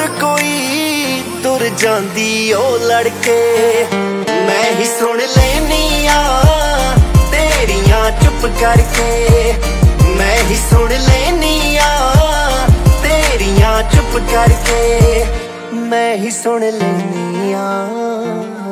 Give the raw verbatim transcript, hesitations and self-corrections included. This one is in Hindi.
होर कोई तुर जांदी ओ लड़के, मैं ही सुन लेनी आ तेरियां चुप करके, मैं ही सुन लेनी आ तेरियां चुप करके, मैं ही सुन लेनी आ।